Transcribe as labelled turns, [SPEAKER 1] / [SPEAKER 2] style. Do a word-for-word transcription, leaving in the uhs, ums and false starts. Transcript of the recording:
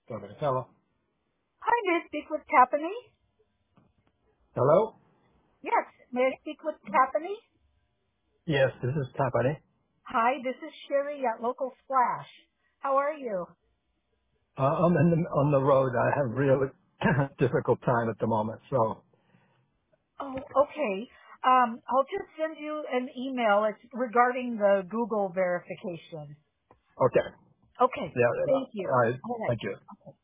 [SPEAKER 1] Okay. Hello.
[SPEAKER 2] Hi, may I speak with Tapani?
[SPEAKER 1] Hello?
[SPEAKER 2] Yes, may I speak with Tapani?
[SPEAKER 1] Yes, this is Tapani.
[SPEAKER 2] Hi, this is Sherry at Local Splash. How are you?
[SPEAKER 1] Uh, I'm in the, on the road. I have really difficult time at the moment. So,
[SPEAKER 2] Oh, okay. Um, I'll just send you an email. It's regarding the Google verification.
[SPEAKER 1] okay.
[SPEAKER 2] Okay,
[SPEAKER 1] Yeah,
[SPEAKER 2] thank
[SPEAKER 1] uh,
[SPEAKER 2] you.
[SPEAKER 1] I,
[SPEAKER 2] All right.
[SPEAKER 1] thank you.